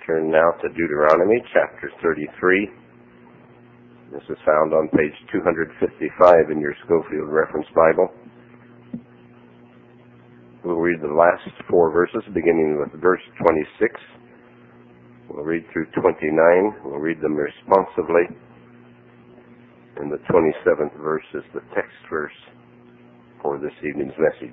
turn now to Deuteronomy chapter 33. This is found on page 255 in your Schofield Reference Bible. We'll read the last 4 verses, beginning with verse 26. We'll read through 29. We'll read them responsively. And the 27th verse is the text verse for this evening's message.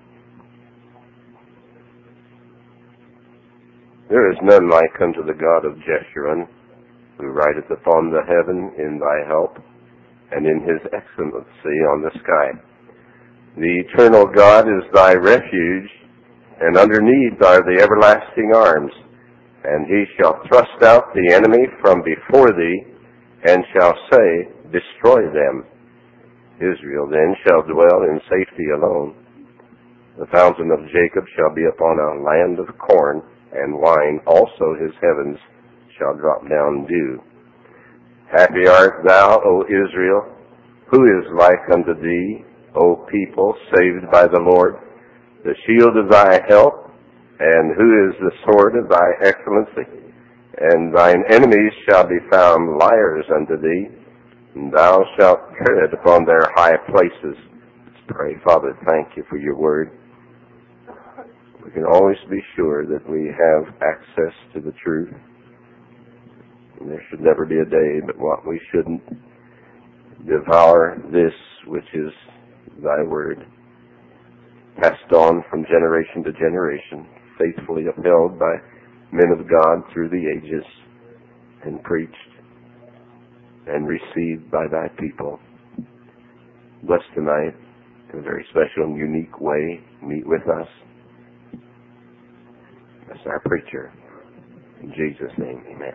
There is none like unto the God of Jeshurun, who rideth upon the heaven in thy help, and in his excellency on the sky. The eternal God is thy refuge, and underneath are the everlasting arms. And he shall thrust out the enemy from before thee, and shall say, Destroy them. Israel then shall dwell in safety alone. The fountain of Jacob shall be upon a land of corn and wine, also his heavens shall drop down dew. Happy art thou, O Israel, who is like unto thee, O people saved by the Lord, the shield of thy help, and who is the sword of thy excellency? And thine enemies shall be found liars unto thee, and thou shalt tread upon their high places. Let's pray. Father, thank you for your word. We can always be sure that we have access to the truth. And there should never be a day but what we shouldn't devour this which is thy word, passed on from generation to generation, faithfully upheld by men of God through the ages, and preached and received by thy people. Bless tonight in a very special and unique way. Meet with us. That's our preacher. In Jesus' name, amen.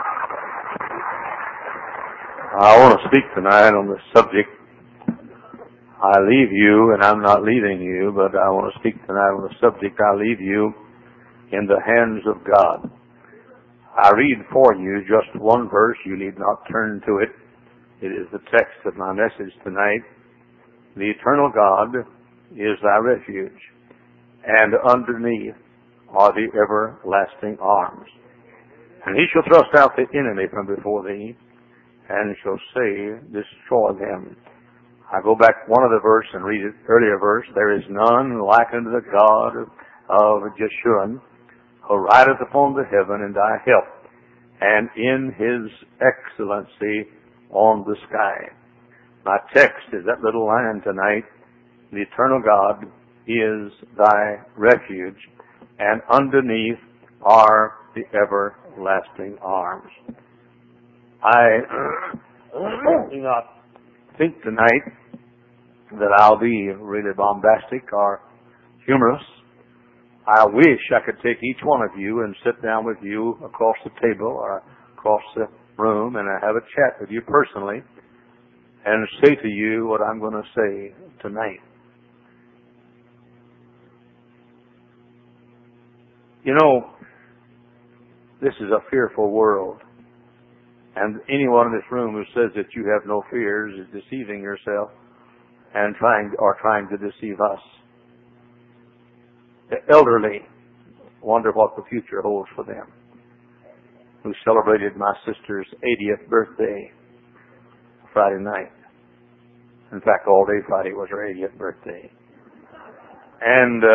I want to speak tonight on the subject, I leave you and I'm not leaving you, but I want to speak tonight on the subject, I leave you in the hands of God. I read for you just one verse. You need not turn to it. It is the text of my message tonight. The eternal God is thy refuge, and underneath are the everlasting arms. And he shall thrust out the enemy from before thee, and shall say, Destroy them. I go back one of the verse and read it, earlier verse. There is none like unto the God of Jeshurun, who rideth upon the heaven in thy help, and in his excellency on the sky. My text is that little line tonight. The eternal God is thy refuge, and underneath are the everlasting arms. I do not think tonight that I'll be really bombastic or humorous. I wish I could take each one of you and sit down with you across the table or across the room and have a chat with you personally and say to you what I'm going to say tonight. You know, this is a fearful world. And anyone in this room who says that you have no fears is deceiving yourself and trying to deceive us. The elderly wonder what the future holds for them, who celebrated my sister's 80th birthday Friday night. In fact, all day Friday was her 80th birthday. And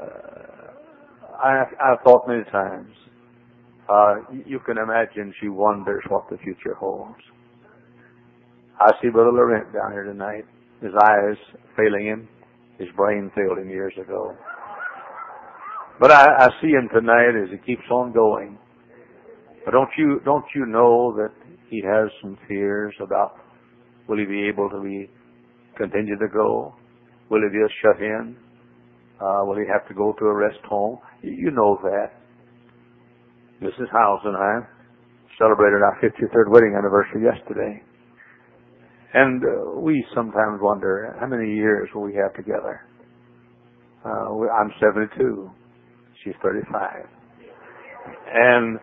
I've thought many times, you can imagine she wonders what the future holds. I see Brother Laurent down here tonight, his eyes failing him. His brain failed him years ago. But I see him tonight as he keeps on going. But don't you know that he has some fears about, will he be able to continue to go? Will he be shut in? Will he have to go to a rest home? You know that. Mrs. Howes and I celebrated our 53rd wedding anniversary yesterday. And we sometimes wonder, how many years will we have together? I'm 72. She's 35. And,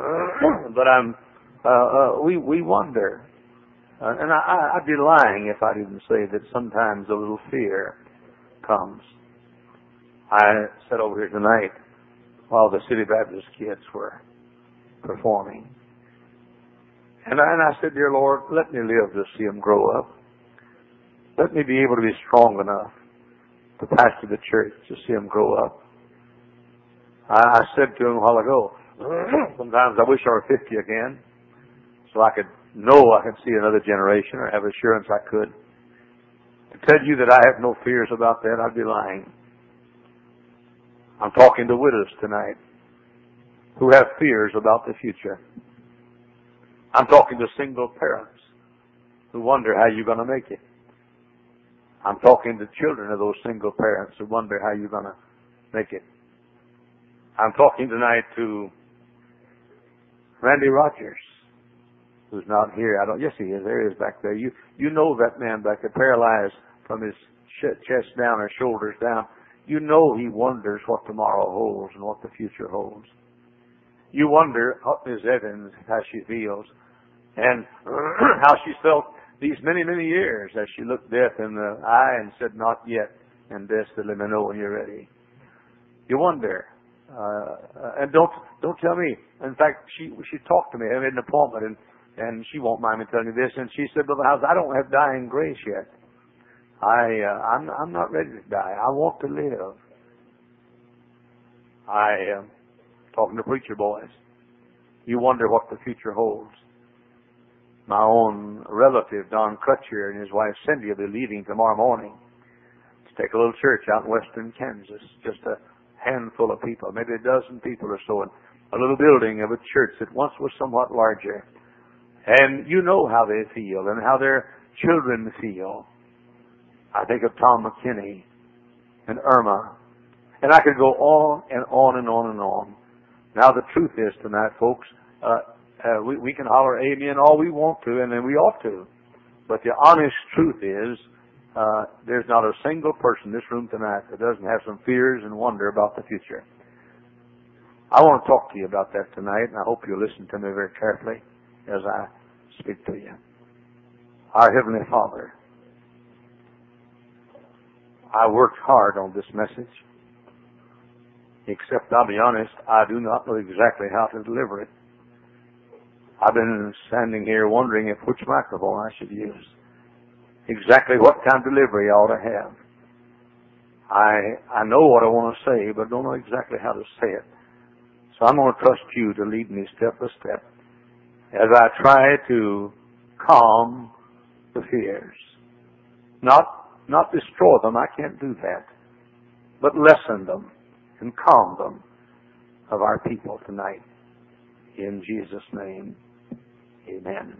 we wonder. And I'd be lying if I didn't say that sometimes a little fear comes. I sat over here tonight while the City Baptist kids were performing. And I said, dear Lord, let me live to see them grow up. Let me be able to be strong enough to pastor the church to see them grow up. I said to him a while ago, sometimes I wish I were 50 again, so I could know I could see another generation or have assurance I could. To tell you that I have no fears about that, I'd be lying. I'm talking to widows tonight who have fears about the future. I'm talking to single parents who wonder how you're going to make it. I'm talking to children of those single parents who wonder how you're going to make it. I'm talking tonight to Randy Rogers, who's not here. Yes, he is. There he is back there. You know that man back there, paralyzed from his chest down or shoulders down. You know he wonders what tomorrow holds and what the future holds. You wonder what Miss Evans, how she feels, and how she's felt these many, many years as she looked death in the eye and said, not yet, and death said, let me know when you're ready. You wonder. And don't tell me. In fact, she talked to me. I made an appointment, and she won't mind me telling you this. And she said, Brother House, I don't have dying grace yet. I'm not ready to die. I want to live. I am talking to preacher boys. You wonder what the future holds. My own relative, Don Crutcher, and his wife Cindy will be leaving tomorrow morning to take a little church out in western Kansas. Just a handful of people, maybe a dozen people or so, in a little building of a church that once was somewhat larger. And you know how they feel and how their children feel. I think of Tom McKinney and Irma. And I could go on and on and on and on. Now the truth is tonight, folks, we can holler amen all we want to, and then we ought to. But the honest truth is, there's not a single person in this room tonight that doesn't have some fears and wonder about the future. I want to talk to you about that tonight, and I hope you'll listen to me very carefully as I speak to you. Our Heavenly Father, I worked hard on this message, except I'll be honest, I do not know exactly how to deliver it. I've been standing here wondering which microphone I should use, exactly what kind of delivery I ought to have. I know what I want to say, but don't know exactly how to say it. So I'm going to trust you to lead me step by step as I try to calm the fears. Not destroy them, I can't do that, but lessen them and calm them of our people tonight. In Jesus' name, amen.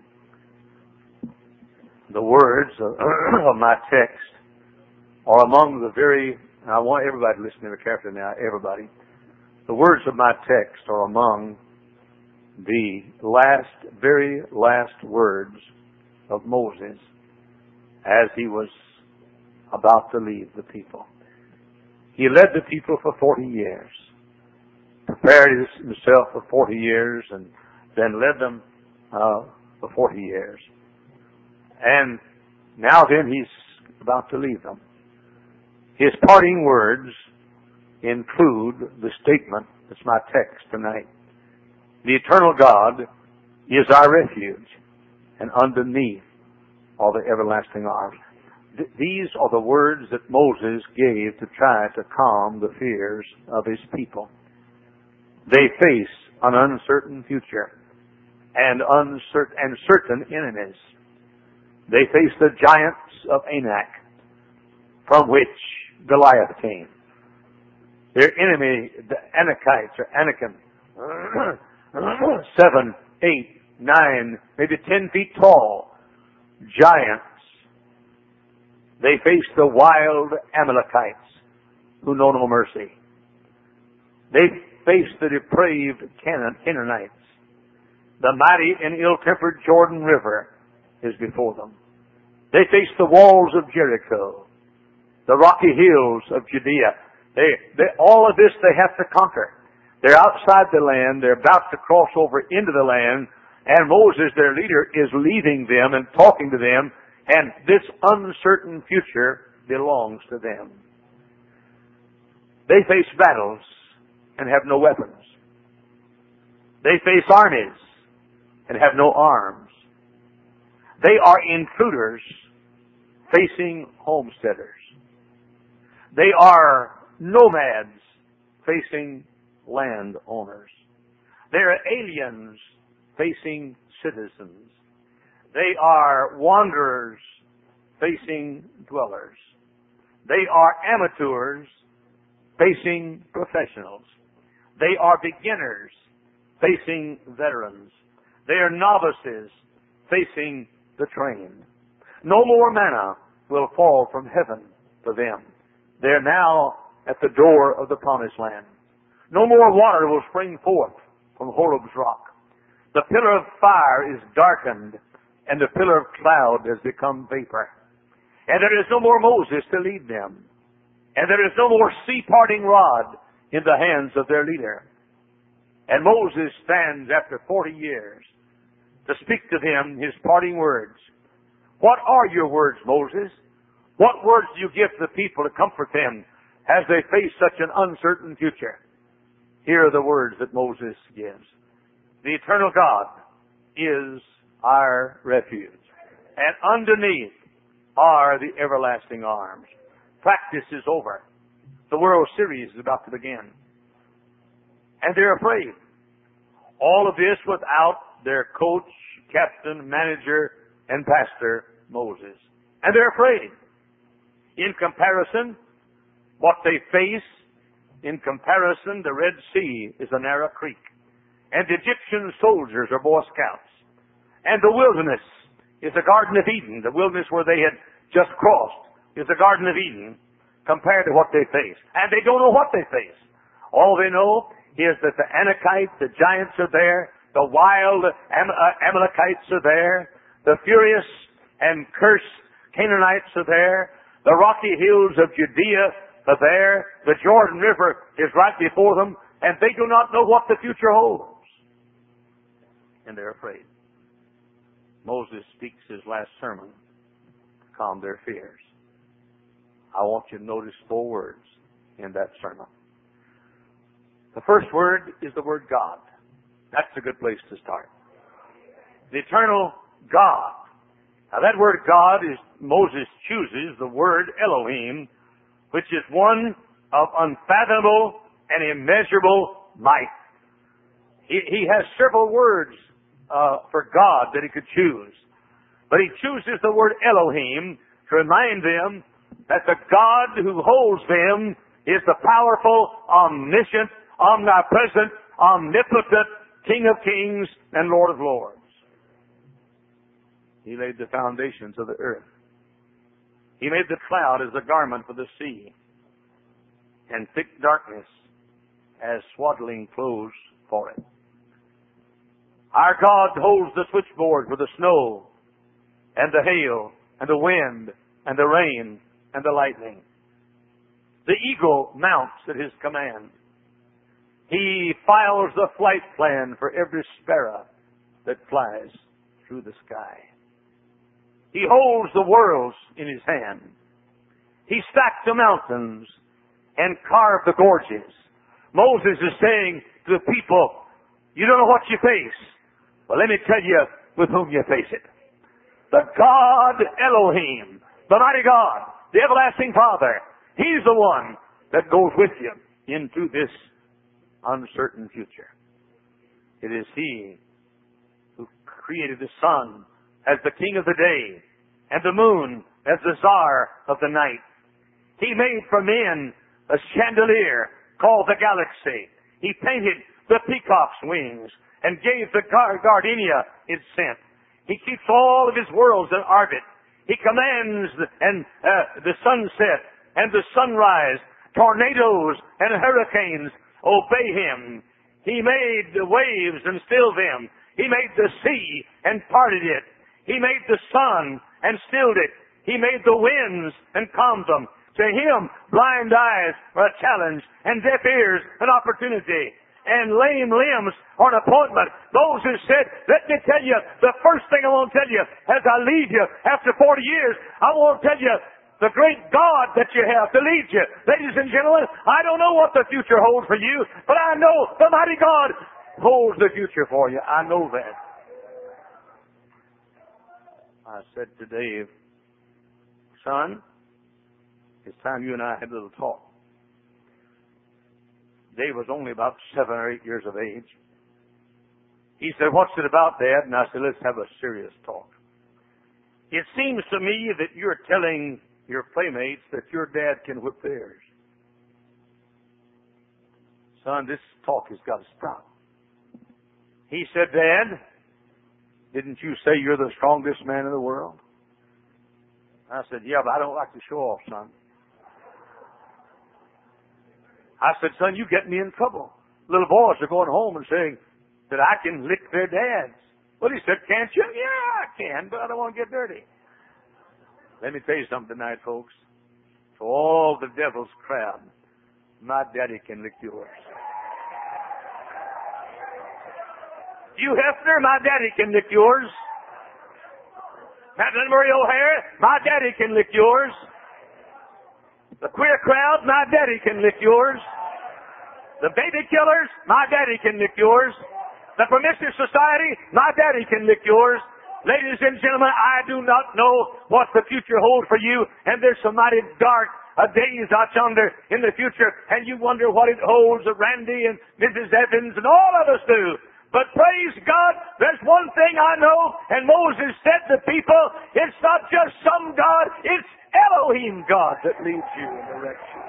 The words of my text are among the very, and I want everybody to listen very carefully now, everybody. The words of my text are among the very last words of Moses as he was about to leave the people. He led the people for 40 years, prepared himself for 40 years, and then led them for 40 years. And now then he's about to leave them. His parting words include the statement that's my text tonight. The eternal God is our refuge, and underneath are the everlasting arms. These are the words that Moses gave to try to calm the fears of his people. They face an uncertain future and certain enemies. They face the giants of Anak, from which Goliath came. Their enemy, the Anakites or Anakim, 7, 8, 9, maybe 10 feet tall giants. They face the wild Amalekites who know no mercy. They face the depraved Canaanites. The mighty and ill-tempered Jordan River is before them. They face the walls of Jericho, the rocky hills of Judea. All of this they have to conquer. They're outside the land. They're about to cross over into the land. And Moses, their leader, is leading them and talking to them. And this uncertain future belongs to them. They face battles and have no weapons. They face armies and have no arms. They are intruders facing homesteaders. They are nomads facing landowners. They are aliens facing citizens. They are wanderers facing dwellers. They are amateurs facing professionals. They are beginners facing veterans. They are novices facing the trained. No more manna will fall from heaven for them. They're now at the door of the promised land. No more water will spring forth from Horeb's rock. The pillar of fire is darkened, and the pillar of cloud has become vapor. And there is no more Moses to lead them. And there is no more sea-parting rod in the hands of their leader. And Moses stands after 40 years to speak to them his parting words. What are your words, Moses? What words do you give to the people to comfort them as they face such an uncertain future? Here are the words that Moses gives. The eternal God is our refuge, and underneath are the everlasting arms. Practice is over. The World Series is about to begin. And they're afraid. All of this without their coach, captain, manager, and pastor, Moses. And they're afraid. In comparison, what they face, in comparison, the Red Sea is a narrow creek. And the Egyptian soldiers are Boy Scouts. And the wilderness is the Garden of Eden. The wilderness where they had just crossed is the Garden of Eden compared to what they face. And they don't know what they face. All they know is that the Anakites, the giants are there. The wild Amalekites are there. The furious and cursed Canaanites are there. The rocky hills of Judea are there. The Jordan River is right before them. And they do not know what the future holds. And they're afraid. Moses speaks his last sermon to calm their fears. I want you to notice 4 words in that sermon. The first word is the word God. That's a good place to start. The eternal God. Now that word God is, Moses chooses the word Elohim, which is one of unfathomable and immeasurable might. He has several words for God that he could choose. But he chooses the word Elohim to remind them that the God who holds them is the powerful, omniscient, omnipresent, omnipotent King of kings and Lord of lords. He laid the foundations of the earth. He made the cloud as a garment for the sea, and thick darkness as swaddling clothes for it. Our God holds the switchboard for the snow and the hail and the wind and the rain and the lightning. The eagle mounts at his command. He files the flight plan for every sparrow that flies through the sky. He holds the worlds in his hand. He stacked the mountains and carved the gorges. Moses is saying to the people, you don't know what you face. Well, let me tell you with whom you face it. The God Elohim, the mighty God, the everlasting Father. He's the one that goes with you into this uncertain future. It is He who created the sun as the king of the day and the moon as the czar of the night. He made for men a chandelier called the galaxy. He painted the peacock's wings and gave the gardenia its scent. He keeps all of his worlds in orbit. He commands the sunset and the sunrise. Tornadoes and hurricanes obey him. He made the waves and stilled them. He made the sea and parted it. He made the sun and stilled it. He made the winds and calmed them. To him, blind eyes are a challenge, and deaf ears an opportunity, and lame limbs are an appointment. Those who said, let me tell you, the first thing I want to tell you as I leave you after 40 years, I want to tell you the great God that you have to lead you. Ladies and gentlemen, I don't know what the future holds for you, but I know the mighty God holds the future for you. I know that. I said to Dave, son, it's time you and I had a little talk. Dave was only about 7 or 8 years of age. He said, what's it about, Dad? And I said, let's have a serious talk. It seems to me that you're telling your playmates that your dad can whip theirs. Son, this talk has got to stop. He said, Dad, didn't you say you're the strongest man in the world? I said, yeah, but I don't like to show off, son. I said, son, you get me in trouble. Little boys are going home and saying that I can lick their dads. Well, he said, can't you? Yeah, I can, but I don't want to get dirty. Let me tell you something tonight, folks. For all the devil's crowd, my daddy can lick yours. You Hefner, my daddy can lick yours. Madeleine Murray O'Hare, my daddy can lick yours. The queer crowd, my daddy can lick yours. The baby killers, my daddy can lick yours. The promiscuous society, my daddy can lick yours. Ladies and gentlemen, I do not know what the future holds for you, and there's some mighty dark days out yonder in the future, and you wonder what it holds. Randy and Mrs. Evans and all of us do. But praise God, there's one thing I know, and Moses said to people, it's not just some God, it's Elohim God that leads you and directs you.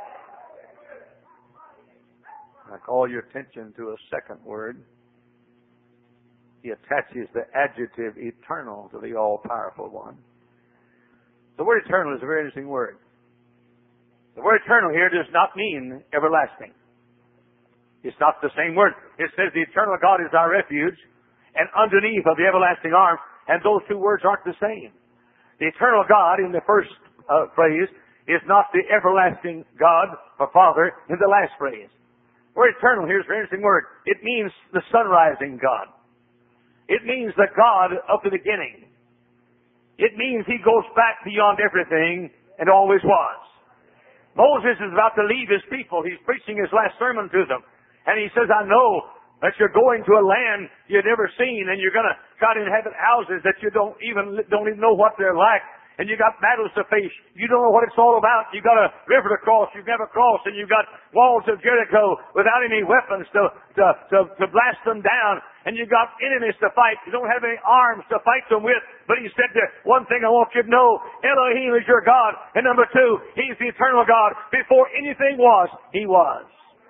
I call your attention to a second word. He attaches the adjective eternal to the all-powerful one. The word eternal is a very interesting word. The word eternal here does not mean everlasting. It's not the same word. It says the eternal God is our refuge, and underneath of the everlasting arm, and those two words aren't the same. The eternal God in the first phrase is not the everlasting God or Father in the last phrase. The word eternal here is a very interesting word. It means the sun-rising God. It means the God of the beginning. It means He goes back beyond everything and always was. Moses is about to leave his people. He's preaching his last sermon to them. And he says, I know that you're going to a land you've never seen, and you're going to try to inhabit houses that you don't even know what they're like. And you got battles to face. You don't know what it's all about. You got a river to cross you've never crossed, and you got walls of Jericho without any weapons to blast them down. And you got enemies to fight. You don't have any arms to fight them with. But he said there, one thing I want you to know, Elohim is your God. And number two, He's the eternal God. Before anything was, He was.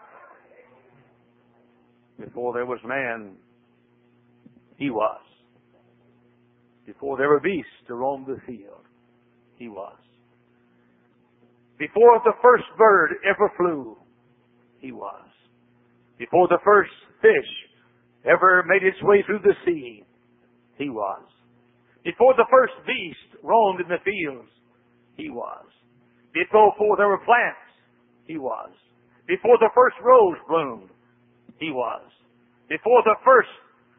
Before there was man, He was. Before there were beasts to roam the field, He was. Before the first bird ever flew, He was. Before the first fish ever made its way through the sea, He was. Before the first beast roamed in the fields, He was. Before there were plants, He was. Before the first rose bloomed, He was. Before the first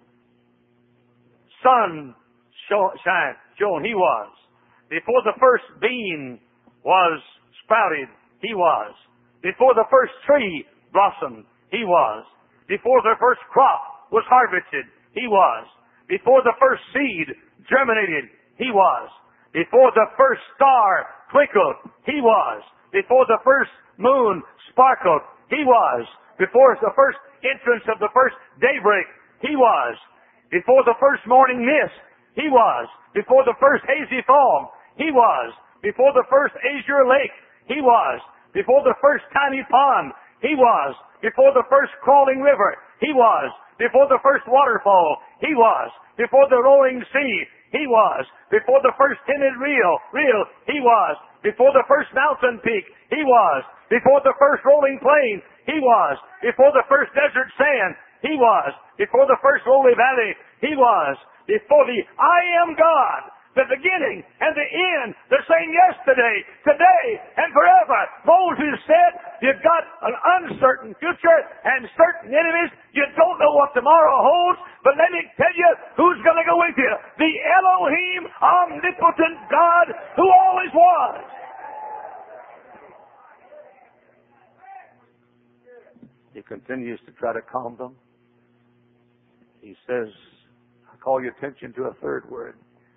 sun shone, He was. Before the first bean was sprouted, He was. Before the first tree blossomed, He was. Before the first crop was harvested, He was. Before the first seed germinated, He was. Before the first star twinkled, He was. Before the first moon sparkled, He was. Before the first entrance of the first daybreak, He was. Before the first morning mist, He was. Before the first hazy fog, He was. Before the first azure lake, He was. Before the first tiny pond, He was. Before the first crawling river, He was. Before the first waterfall, He was. Before the rolling sea, He was. Before the first timid reel, He was. Before the first mountain peak, He was. Before the first rolling plain, He was. Before the first desert sand, He was. Before the first lowly valley, He was. Before the I am God, the beginning and the end, the same yesterday, today, and forever. Moses said, you've got an uncertain future and certain enemies. You don't know what tomorrow holds, but let me tell you who's going to go with you. The Elohim, omnipotent God, who always was. He continues to try to calm them. He says, I call your attention to a third word.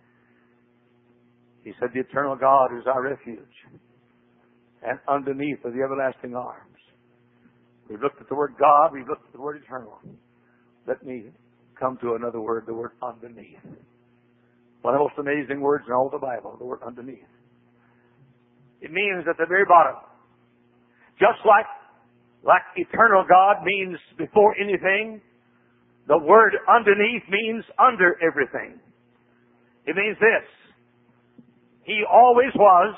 He said, the eternal God is our refuge, and underneath are the everlasting arms. We've looked at the word God, we've looked at the word eternal. Let me come to another word, the word underneath. One of the most amazing words in all the Bible, the word underneath. It means at the very bottom. Just like eternal God means before anything, the word underneath means under everything. It means this. He always was,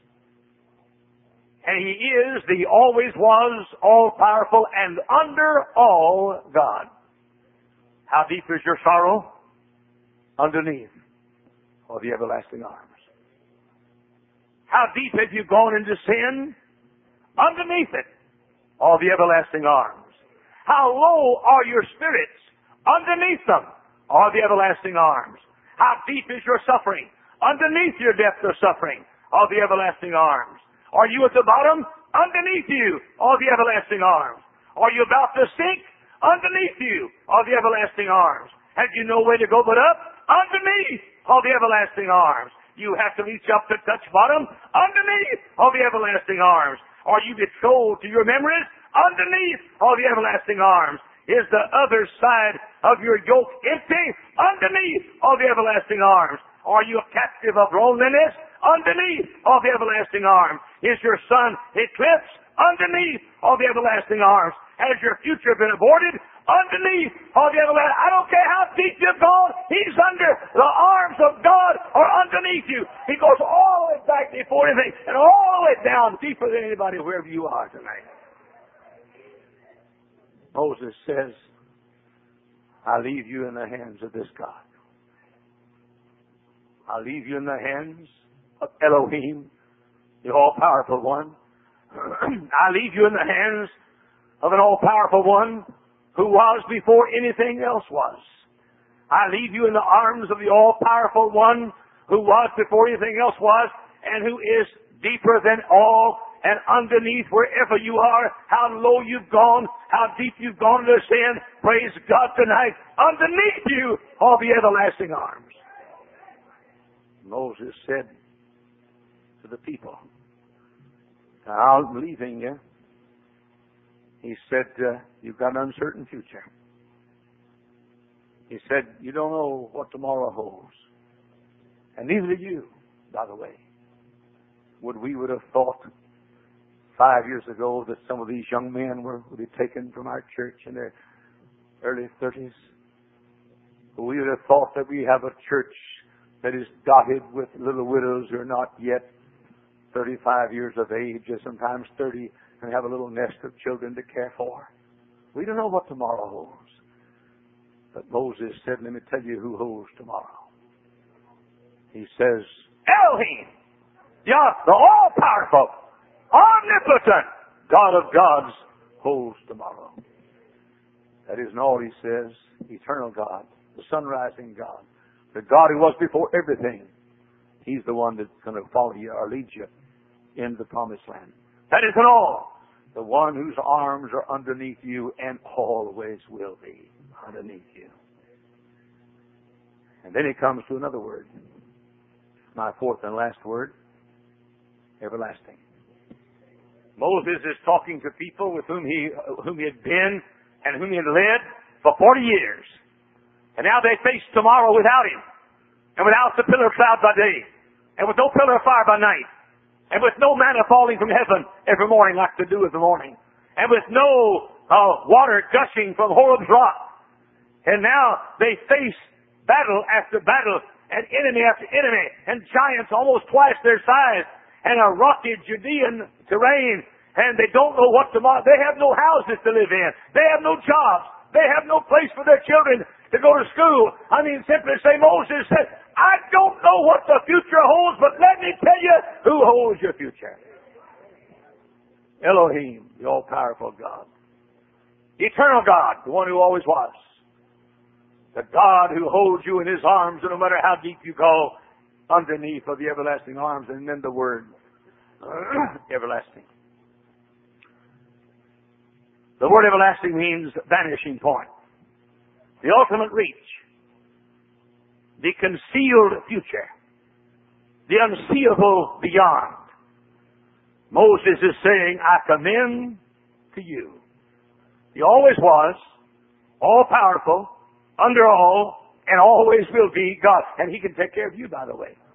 and He is the always was, all-powerful, and under all God. How deep is your sorrow? Underneath are the everlasting arms. How deep have you gone into sin? Underneath it are the everlasting arms. How low are your spirits? Underneath them are the everlasting arms. How deep is your suffering? Underneath your depth of suffering are the everlasting arms. Are you at the bottom? Underneath you are the everlasting arms. Are you about to sink? Underneath you are the everlasting arms. Have you no way to go but up? Underneath are the everlasting arms. You have to reach up to touch bottom. Underneath are the everlasting arms. Are you betrothed to your memories? Underneath are the everlasting arms. Is the other side of your yoke empty? Underneath are the everlasting arms. Are you a captive of loneliness? Underneath are the everlasting arms. Is your son eclipsed? Underneath are the everlasting arms. Has your future been aborted? Underneath are the everlasting. I don't care how deep you've gone. He's under. The arms of God are underneath you. He goes all the way back before anything and all the way down deeper than anybody wherever you are tonight. Moses says, I leave you in the hands of this God. I leave you in the hands of Elohim, the all-powerful one. I leave you in the hands of an all-powerful one who was before anything else was. I leave you in the arms of the all-powerful one who was before anything else was and who is deeper than all and underneath wherever you are, how low you've gone, how deep you've gone into sin. Praise God tonight. Underneath you are the everlasting arms. Moses said to the people, I'm leaving you. He said, you've got an uncertain future. He said, you don't know what tomorrow holds. And neither do you, by the way. We would have thought 5 years ago that some of these young men would be taken from our church in their early 30s. We would have thought that we have a church that is dotted with little widows who are not yet 35 years of age, or sometimes 30, and have a little nest of children to care for. We don't know what tomorrow holds. But Moses said, let me tell you who holds tomorrow. He says, Elohim, the all-powerful, omnipotent God of gods holds tomorrow. That isn't all he says. Eternal God, the sun-rising God, the God who was before everything. He's the one that's going to follow you or lead you in the promised land. That isn't all. The one whose arms are underneath you and always will be underneath you. And then he comes to another word. My fourth and last word, everlasting. Moses is talking to people with whom he had been and whom he had led for 40 years. And now they face tomorrow without him. And without the pillar of cloud by day. And with no pillar of fire by night. And with no manna falling from heaven every morning like the dew of the morning. And with no water gushing from Horeb's rock. And now they face battle after battle and enemy after enemy and giants almost twice their size and a rocky Judean terrain. And they don't know what tomorrow. They have no houses to live in. They have no jobs. They have no place for their children to go to school. I mean, simply say, Moses said, I don't know what the future holds, but let me tell you who holds your future. Elohim, the all-powerful God. Eternal God, the one who always was. The God who holds you in His arms, and no matter how deep you go, underneath are the everlasting arms, and then the word everlasting. The word everlasting means vanishing point. the ultimate reach, the concealed future, the unseeable beyond. Moses is saying, I commend to you. He always was, all-powerful, under all, and always will be God. And He can take care of you, by the way.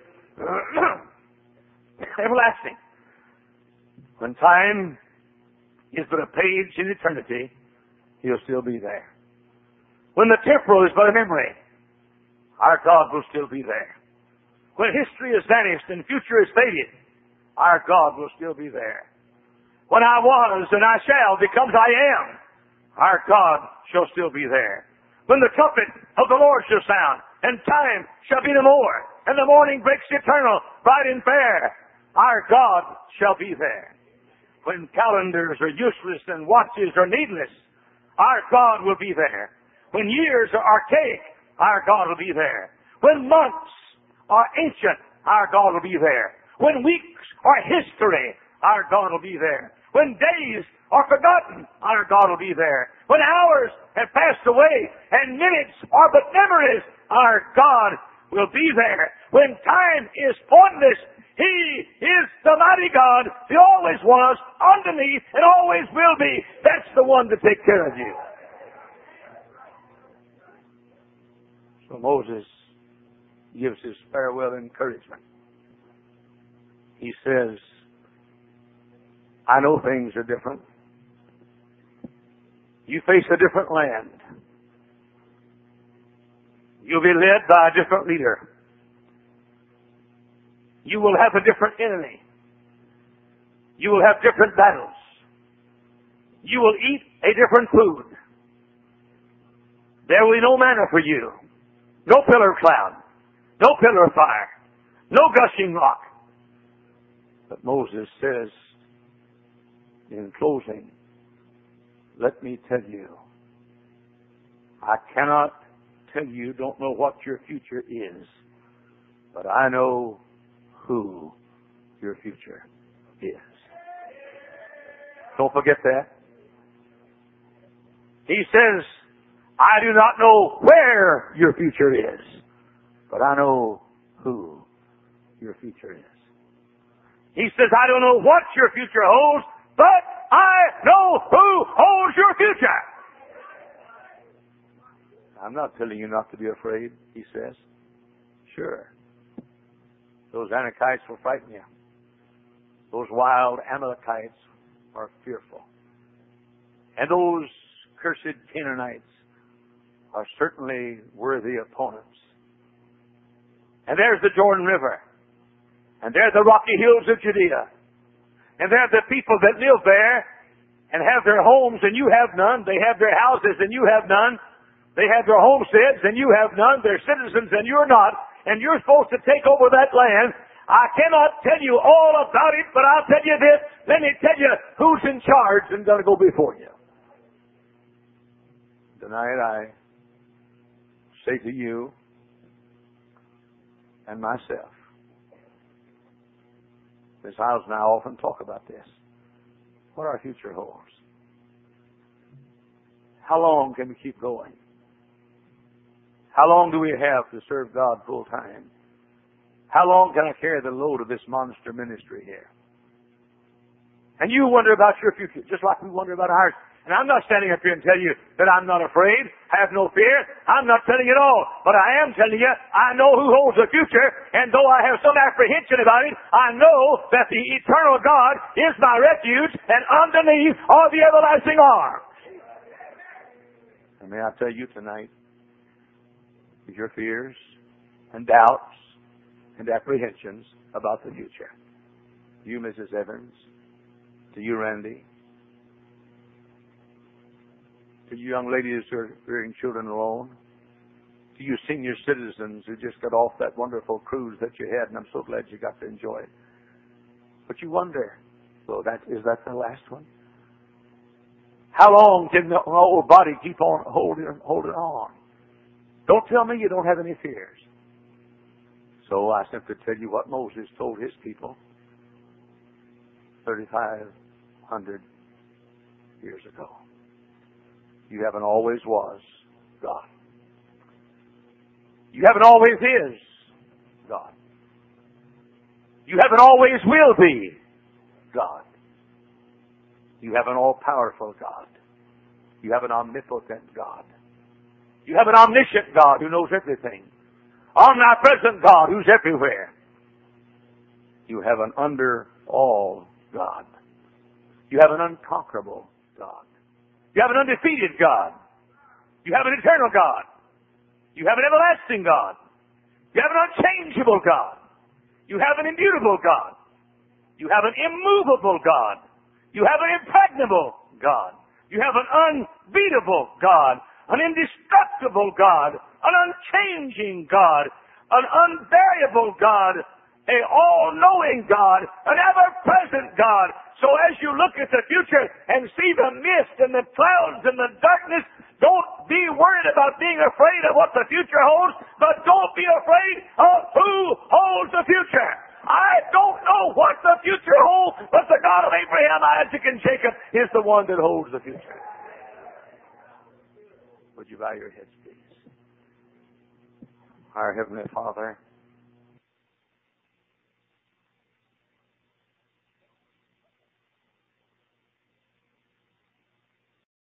Everlasting. When time is but a page in eternity, He'll still be there. When the temporal is but a memory, our God will still be there. When history is vanished and future is faded, our God will still be there. When I was and I shall becomes I am, our God shall still be there. When the trumpet of the Lord shall sound, and time shall be no more, and the morning breaks eternal, bright and fair, our God shall be there. When calendars are useless and watches are needless, our God will be there. When years are archaic, our God will be there. When months are ancient, our God will be there. When weeks are history, our God will be there. When days are forgotten, our God will be there. When hours have passed away and minutes are but memories, our God will be there. When time is pointless, He is the mighty God. He always was, underneath, and always will be. That's the one to take care of you. So Moses gives his farewell encouragement. He says, I know things are different. You face a different land. You'll be led by a different leader. You will have a different enemy. You will have different battles. You will eat a different food. There will be no manna for you. No pillar of cloud. No pillar of fire. No gushing rock. But Moses says, in closing, let me tell you, I cannot tell you, don't know what your future is, but I know who your future is. Don't forget that. He says, I do not know where your future is, but I know who your future is. He says, I don't know what your future holds, but I know who holds your future. I'm not telling you not to be afraid, he says. Sure. Those Anakites will frighten you. Those wild Amalekites are fearful. And those cursed Canaanites are certainly worthy opponents. And there's the Jordan River. And there's the rocky hills of Judea. And there are the people that live there and have their homes and you have none. They have their houses and you have none. They have their homesteads and you have none. They're citizens and you're not. And you're supposed to take over that land. I cannot tell you all about it, but I'll tell you this. Let me tell you who's in charge and going to go before you. Tonight I say to you and myself, Miss Hiles and I often talk about this, what our future holds. How long can we keep going? How long do we have to serve God full time? How long can I carry the load of this monster ministry here? And you wonder about your future, just like we wonder about ours. And I'm not standing up here and tell you that I'm not afraid, have no fear. I'm not telling you at all. But I am telling you, I know who holds the future, and though I have some apprehension about it, I know that the eternal God is my refuge, and underneath are the everlasting arms. And may I tell you tonight, your fears and doubts and apprehensions about the future. You, Mrs. Evans, to you, Randy, to you young ladies who are rearing children alone, to you senior citizens who just got off that wonderful cruise that you had, and I'm so glad you got to enjoy it. But you wonder, well, is that the last one? How long can the whole body keep on holding on? Don't tell me you don't have any fears. So I simply tell you what Moses told his people 3,500 years ago. You have an always was, God. You have and always is God. You have and always will be God. You have an all-powerful God. You have an omnipotent God. You have an omniscient God who knows everything. Omnipresent God who's everywhere. You have an under-all God. You have an unconquerable God. You have an undefeated God. You have an eternal God. You have an everlasting God. You have an unchangeable God. You have an immutable God. You have an immovable God. You have an impregnable God. You have an unbeatable God. An indestructible God. An unchanging God. An unvariable God. An all-knowing God. An ever-present God. So as you look at the future and see the mist and the clouds and the darkness, don't be worried about being afraid of what the future holds, but don't be afraid of who holds the future. I don't know what the future holds, but the God of Abraham, Isaac, and Jacob is the one that holds the future. Would you bow your heads, please? Our Heavenly Father,